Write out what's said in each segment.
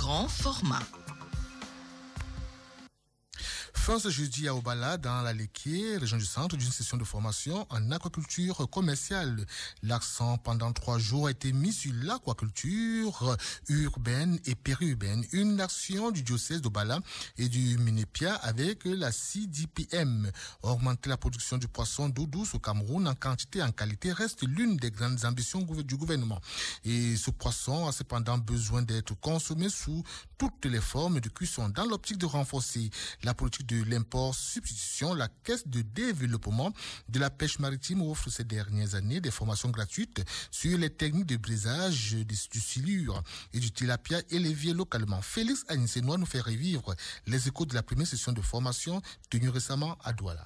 grand format. Fin ce jeudi à Obala, dans la Léquier, région du centre, d'une session de formation en aquaculture commerciale. L'accent pendant 3 jours a été mis sur l'aquaculture urbaine et périurbaine. Une action du diocèse d'Obala et du Minépia avec la CDPM. Augmenter la production du poisson d'eau douce au Cameroun en quantité et en qualité reste l'une des grandes ambitions du gouvernement. Et ce poisson a cependant besoin d'être consommé sous toutes les formes de cuisson. Dans l'optique de renforcer la politique de l'import-substitution, la Caisse de développement de la pêche maritime offre ces dernières années des formations gratuites sur les techniques de brisage du silure et du tilapia élevé localement. Félix Agnissenois nous fait revivre les échos de la première session de formation tenue récemment à Douala.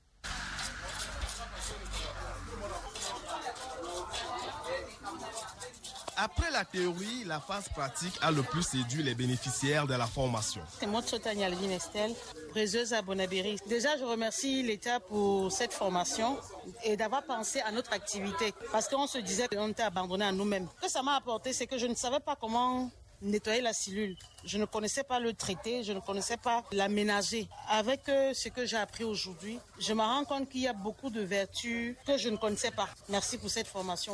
Après la théorie, la phase pratique a le plus séduit les bénéficiaires de la formation. C'est moi, Tsotani Alvin Estelle, briseuse à Bonabéry. Déjà, je remercie l'État pour cette formation et d'avoir pensé à notre activité. Parce qu'on se disait qu'on était abandonnés à nous-mêmes. Ce que ça m'a apporté, c'est que je ne savais pas comment nettoyer la cellule. Je ne connaissais pas le traiter, je ne connaissais pas l'aménager. Avec ce que j'ai appris aujourd'hui, je me rends compte qu'il y a beaucoup de vertus que je ne connaissais pas. Merci pour cette formation.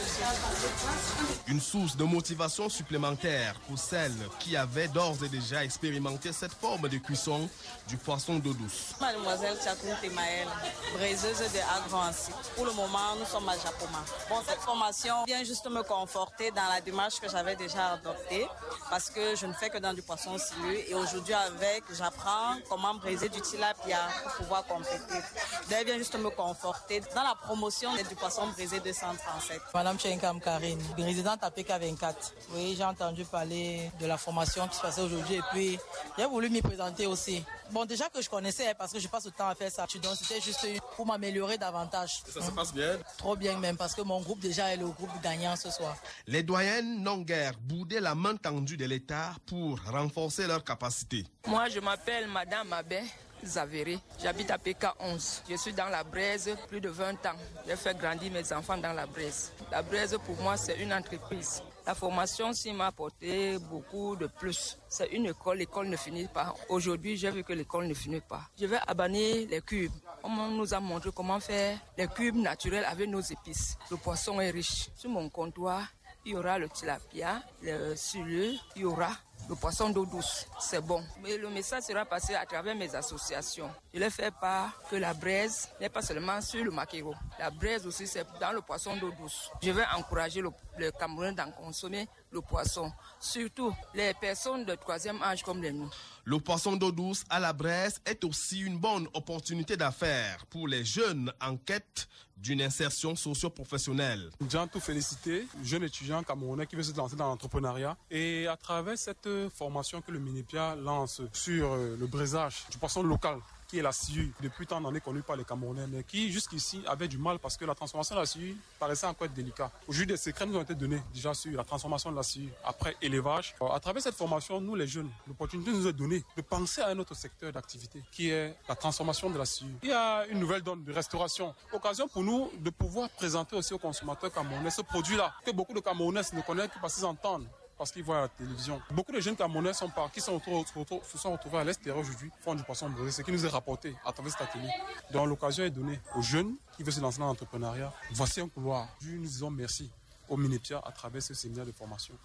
Une source de motivation supplémentaire pour celles qui avaient d'ores et déjà expérimenté cette forme de cuisson du poisson d'eau douce. Mademoiselle Tchakounte Maëlle, braiseuse de Agro-Ancy. Pour le moment, nous sommes à Japoma. Bon, cette formation vient juste me conforter dans la démarche que j'avais déjà adoptée parce que je ne fais que dans du poisson silure et aujourd'hui j'apprends comment briser du tilapia pour pouvoir compléter. Elle vient juste me conforter dans la promotion du poisson brisé 237. Madame Chenkam Karine, résidente à PK24. Oui, j'ai entendu parler de la formation qui se passait aujourd'hui et puis j'ai voulu m'y présenter aussi. Bon, déjà que je connaissais parce que je passe le temps à faire ça, donc c'était juste pour m'améliorer davantage. Ça se passe bien? Trop bien même parce que mon groupe déjà est le groupe gagnant ce soir. Les doyennes n'ont guère boudé la main tendue de l'État pour renforcer leurs capacités. Moi, je m'appelle Madame Abé Zavéré. J'habite à PK11. Je suis dans la braise plus de 20 ans. J'ai fait grandir mes enfants dans la braise. La braise, pour moi, c'est une entreprise. La formation, s'y m'a apporté beaucoup de plus. C'est une école, l'école ne finit pas. Aujourd'hui, j'ai vu que l'école ne finit pas. Je vais abaner les cubes. On nous a montré comment faire les cubes naturels avec nos épices. Le poisson est riche. Sur mon comptoir, il y aura le tilapia, le silure, il y aura le poisson d'eau douce. C'est bon. Mais le message sera passé à travers mes associations. Je les fais part que la braise n'est pas seulement sur le maquereau. La braise aussi, c'est dans le poisson d'eau douce. Je vais encourager le Cameroun d'en consommer le poisson. Surtout les personnes de 3e âge comme les nous. Le poisson d'eau douce à la braise est aussi une bonne opportunité d'affaires pour les jeunes en quête d'une insertion socio-professionnelle. J'ai tout félicité, jeune étudiant camerounais qui veut se lancer dans l'entrepreneuriat. Et à travers cette formation que le Minépia lance sur le brisage du poisson local, qui est la sciure, depuis tant d'années connue par les Camerounais, mais qui jusqu'ici avait du mal parce que la transformation de la sciure paraissait encore être délicat. Aujourd'hui, des secrets nous ont été donnés déjà sur la transformation de la sciure après élevage. À travers cette formation, nous les jeunes, l'opportunité nous est donnée de penser à un autre secteur d'activité qui est la transformation de la sciure. Il y a une nouvelle donne de restauration. Occasion pour nous de pouvoir présenter aussi aux consommateurs camerounais ce produit-là que beaucoup de Camerounais ne connaissent que parce qu'ils entendent. Parce qu'ils voient à la télévision. Beaucoup de jeunes Camerounais se sont retrouvés à l'extérieur aujourd'hui, font du poisson brisé, ce qui nous est rapporté à travers cet atelier. Donc l'occasion est donnée aux jeunes qui veulent se lancer dans l'entrepreneuriat. Voici un couloir. Nous disons merci au Minépia à travers ce séminaire de formation.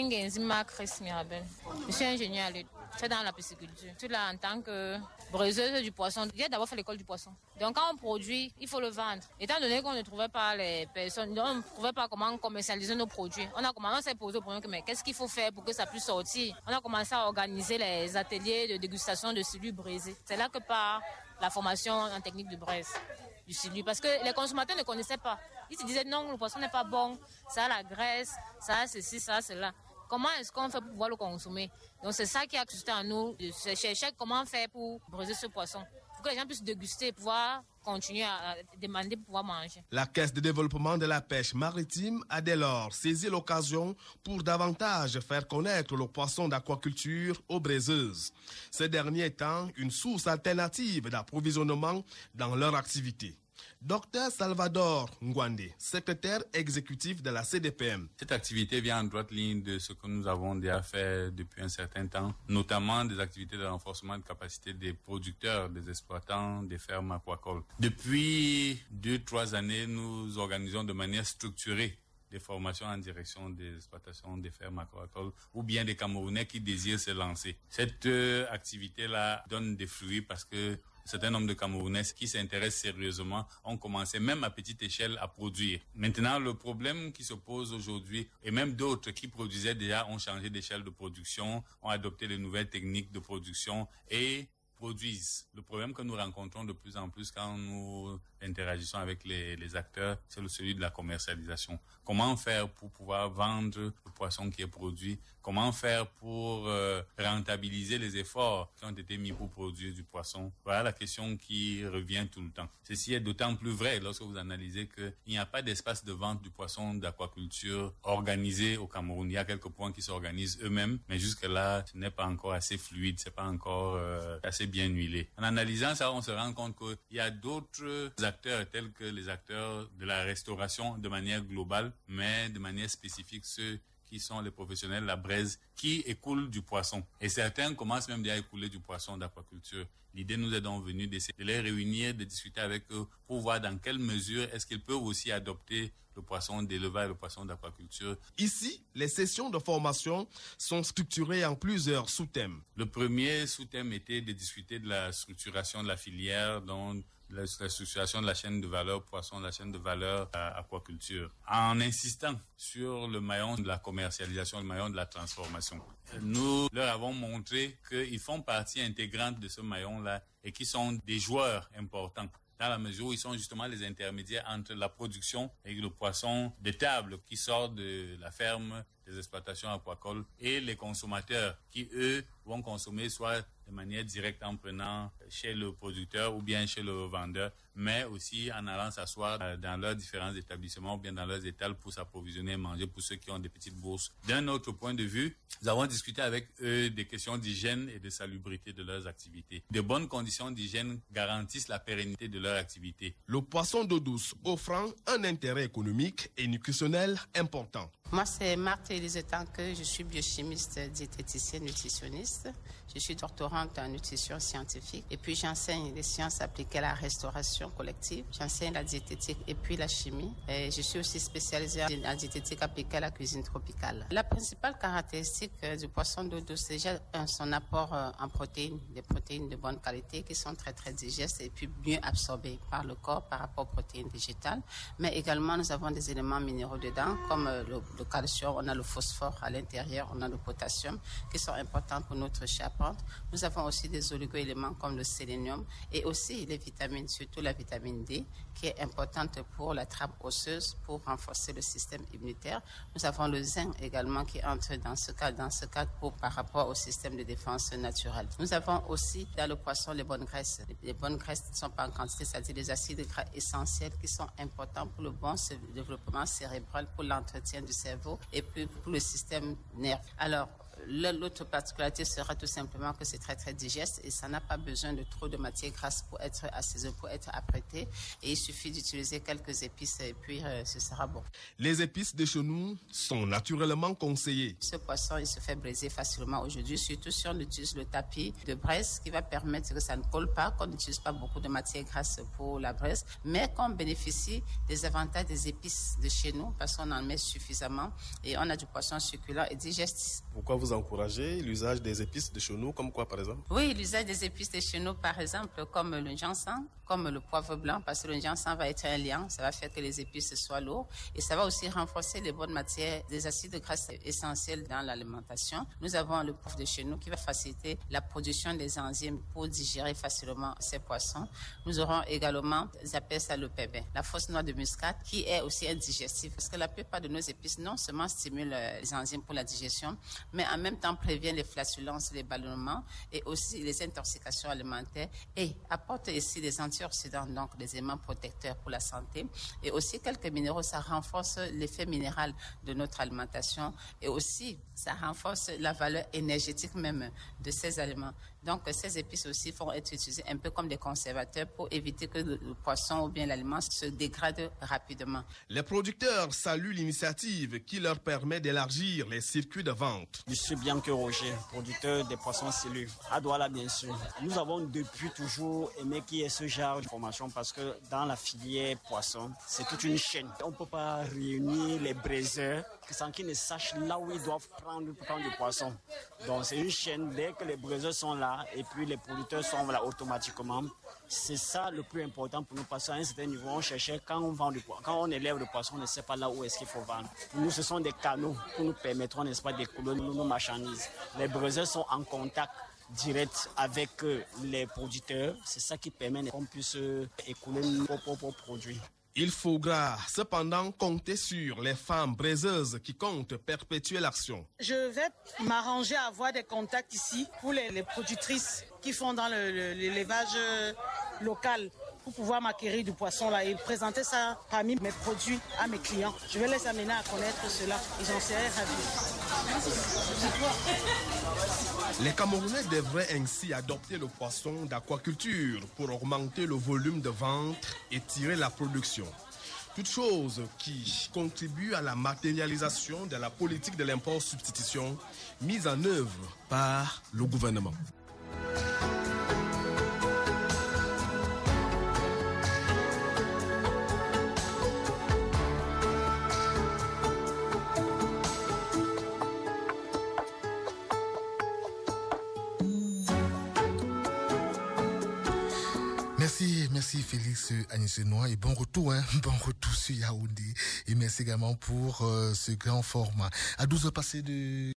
Je suis ingénieur à l'aide. Je suis dans la pisciculture. Je suis là en tant que briseuse du poisson. J'ai d'abord fait l'école du poisson. Donc quand on produit, il faut le vendre. Étant donné qu'on ne trouvait pas les personnes, on ne trouvait pas comment commercialiser nos produits. On s'est posé au problème mais qu'est-ce qu'il faut faire pour que ça puisse sortir? On a commencé à organiser les ateliers de dégustation de silure brisé. C'est là que part la formation en technique de braise. Du silure, parce que les consommateurs ne connaissaient pas. Ils se disaient non, le poisson n'est pas bon, ça a la graisse, ça a ceci, ça a cela. Comment est-ce qu'on fait pour pouvoir le consommer? Donc c'est ça qui a suscité en nous de chercher comment faire pour briser ce poisson. Pour que les gens puissent déguster, pouvoir continuer à demander pour pouvoir manger. La Caisse de développement de la pêche maritime a dès lors saisi l'occasion pour davantage faire connaître le poisson d'aquaculture aux braiseuses. Ces derniers étant une source alternative d'approvisionnement dans leur activité. Dr Salvador Ngwande, secrétaire exécutif de la CDPM. Cette activité vient en droite ligne de ce que nous avons déjà fait depuis un certain temps, notamment des activités de renforcement de capacité des producteurs, des exploitants, des fermes aquacoles. Depuis 2-3 années, nous organisons de manière structurée des formations en direction des exploitations des fermes aquacoles ou bien des Camerounais qui désirent se lancer. Cette activité-là donne des fruits parce que un certain nombre de Camerounais qui s'intéressent sérieusement ont commencé même à petite échelle à produire. Maintenant, le problème qui se pose aujourd'hui, et même d'autres qui produisaient déjà ont changé d'échelle de production, ont adopté de nouvelles techniques de production et produisent. Le problème que nous rencontrons de plus en plus quand nous interagissons avec les acteurs, c'est celui de la commercialisation. Comment faire pour pouvoir vendre le poisson qui est produit? Comment faire pour rentabiliser les efforts qui ont été mis pour produire du poisson? Voilà la question qui revient tout le temps. Ceci est d'autant plus vrai lorsque vous analysez qu'il n'y a pas d'espace de vente du poisson d'aquaculture organisé au Cameroun. Il y a quelques points qui s'organisent eux-mêmes, mais jusque-là, ce n'est pas encore assez fluide, c'est pas encore assez bien huilé. En analysant ça, on se rend compte qu'il y a d'autres acteurs tels que les acteurs de la restauration de manière globale, mais de manière spécifique ceux qui sont les professionnels de la braise, qui écoulent du poisson. Et certains commencent même déjà à écouler du poisson d'aquaculture. L'idée nous est donc venue d'essayer de les réunir, de discuter avec eux pour voir dans quelle mesure est-ce qu'ils peuvent aussi adopter le poisson d'élevage, le poisson d'aquaculture. Ici, les sessions de formation sont structurées en plusieurs sous-thèmes. Le premier sous-thème était de discuter de la structuration de la filière, dont la structuration de la chaîne de valeur poisson, la chaîne de valeur aquaculture, en insistant sur le maillon de la commercialisation, le maillon de la transformation. Nous leur avons montré qu'ils font partie intégrante de ce maillon-là et qu'ils sont des joueurs importants, dans la mesure où ils sont justement les intermédiaires entre la production et le poisson de table qui sort de la ferme, des exploitations aquacoles, et les consommateurs qui, eux, vont consommer soit de manière directe en prenant chez le producteur ou bien chez le vendeur, mais aussi en allant s'asseoir dans leurs différents établissements ou bien dans leurs étals pour s'approvisionner et manger pour ceux qui ont des petites bourses. D'un autre point de vue, nous avons discuté avec eux des questions d'hygiène et de salubrité de leurs activités. De bonnes conditions d'hygiène garantissent la pérennité de leur activité. Le poisson d'eau douce offrant un intérêt économique et nutritionnel important. Moi, c'est Marthe Élise Tanque, je suis biochimiste, diététicienne, nutritionniste. Je suis doctorante en nutrition scientifique et puis j'enseigne les sciences appliquées à la restauration collective. J'enseigne la diététique et puis la chimie. Et je suis aussi spécialisée en diététique appliquée à la cuisine tropicale. La principale caractéristique du poisson d'eau douce, c'est déjà son apport en protéines, des protéines de bonne qualité qui sont très très digestes et puis mieux absorbées par le corps par rapport aux protéines végétales. Mais également, nous avons des éléments minéraux dedans comme le calcium, on a le phosphore à l'intérieur, on a le potassium qui sont importants pour notre chair. Nous avons aussi des oligo-éléments comme le sélénium et aussi les vitamines, surtout la vitamine D, qui est importante pour la trappe osseuse, pour renforcer le système immunitaire. Nous avons le zinc également qui entre dans ce cadre par rapport au système de défense naturelle. Nous avons aussi dans le poisson les bonnes graisses. Les bonnes graisses ne sont pas en quantité, c'est-à-dire les acides gras essentiels qui sont importants pour le bon développement cérébral, pour l'entretien du cerveau et puis pour le système nerveux. Alors, l'autre particularité sera tout simplement que c'est très très digeste et ça n'a pas besoin de trop de matière grasse pour être assaisonné, pour être apprêté, et il suffit d'utiliser quelques épices et puis ce sera bon. Les épices de chez nous sont naturellement conseillées. Ce poisson, il se fait braiser facilement aujourd'hui, surtout si on utilise le tapis de braise qui va permettre que ça ne colle pas, qu'on n'utilise pas beaucoup de matière grasse pour la braise, mais qu'on bénéficie des avantages des épices de chez nous parce qu'on en met suffisamment et on a du poisson succulent et digeste. Pourquoi vous encouragez l'usage des épices de chez nous, comme quoi par exemple? Oui, l'usage des épices de chez nous, par exemple, comme le ginseng, comme le poivre blanc, parce que le ginseng va être un liant, ça va faire que les épices soient lourdes et ça va aussi renforcer les bonnes matières, des acides gras essentiels dans l'alimentation. Nous avons le poivre de chez nous qui va faciliter la production des enzymes pour digérer facilement ces poissons. Nous aurons également, ils appellent ça le pébé, la fausse noix de muscade, qui est aussi indigestive parce que la plupart de nos épices non seulement stimulent les enzymes pour la digestion, mais en même temps prévient les flatulences, les ballonnements et aussi les intoxications alimentaires et apporte ici des antioxydants, donc des éléments protecteurs pour la santé et aussi quelques minéraux. Ça renforce l'effet minéral de notre alimentation et aussi ça renforce la valeur énergétique même de ces aliments. Donc, ces épices aussi vont être utilisées un peu comme des conservateurs pour éviter que le poisson ou bien l'aliment se dégrade rapidement. Les producteurs saluent l'initiative qui leur permet d'élargir les circuits de vente. Je suis Bianca Roger, producteur des poissons silures, à Douala bien sûr. Nous avons depuis toujours aimé qu'il y ait ce genre de formation parce que dans la filière poisson, c'est toute une chaîne. On ne peut pas réunir les braiseurs sans qu'ils ne sachent là où ils doivent prendre du poisson. Donc c'est une chaîne, dès que les braiseurs sont là et puis les producteurs sont là automatiquement. C'est ça le plus important pour nous parce qu'à un certain niveau, on cherchait quand on vend du poisson, quand on élève le poisson, on ne sait pas là où est-ce qu'il faut vendre. Pour nous, ce sont des canaux qui nous permettront, n'est-ce pas, d'écouler nos marchandises. Les braiseurs sont en contact direct avec les producteurs. C'est ça qui permet qu'on puisse écouler nos propres produits. Il faudra cependant compter sur les femmes braiseuses qui comptent perpétuer l'action. Je vais m'arranger à avoir des contacts ici pour les productrices qui font dans l'élevage local pour pouvoir m'acquérir du poisson là et présenter ça parmi mes produits à mes clients. Je vais les amener à connaître cela et j'en serai ravie. Les Camerounais devraient ainsi adopter le poisson d'aquaculture pour augmenter le volume de vente et tirer la production. Toute chose qui contribue à la matérialisation de la politique de l'import-substitution mise en œuvre par le gouvernement. Merci Félix Agnès-Noir et bon retour sur Yaoundé et merci également pour ce grand format. À 12h passées de